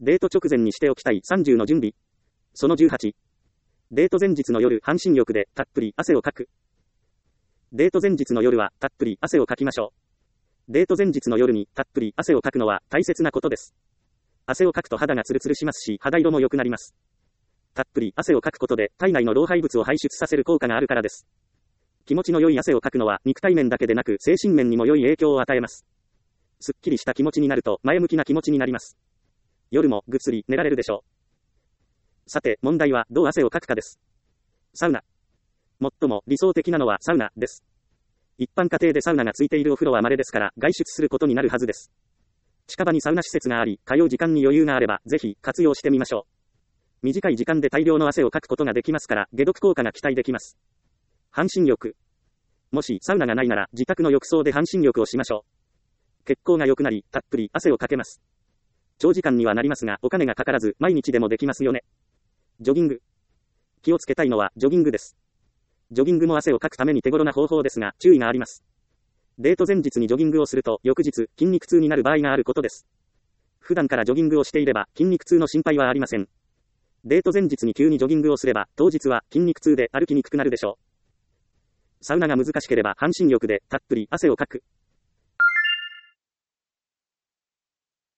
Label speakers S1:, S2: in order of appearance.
S1: デート直前にしておきたい30の準備。その18。デート前日の夜、半身浴でたっぷり汗をかく。デート前日の夜はたっぷり汗をかきましょう。デート前日の夜にたっぷり汗をかくのは大切なことです。汗をかくと肌がツルツルしますし、肌色も良くなります。たっぷり汗をかくことで体内の老廃物を排出させる効果があるからです。気持ちの良い汗をかくのは肉体面だけでなく精神面にも良い影響を与えます。すっきりした気持ちになると前向きな気持ちになります。夜もぐっすり寝られるでしょう。さて、問題はどう汗をかくかです。サウナ。最も理想的なのはサウナです。一般家庭でサウナがついているお風呂は稀ですから外出することになるはずです。近場にサウナ施設があり、通う時間に余裕があればぜひ活用してみましょう。短い時間で大量の汗をかくことができますから解毒効果が期待できます。半身浴。もしサウナがないなら自宅の浴槽で半身浴をしましょう。血行が良くなり、たっぷり汗をかけます。長時間にはなりますがお金がかからず毎日でもできますよね。ジョギング。気をつけたいのはジョギングです。ジョギングも汗をかくために手頃な方法ですが注意があります。デート前日にジョギングをすると翌日筋肉痛になる場合があることです。普段からジョギングをしていれば筋肉痛の心配はありません。デート前日に急にジョギングをすれば当日は筋肉痛で歩きにくくなるでしょう。サウナが難しければ半身浴でたっぷり汗をかく。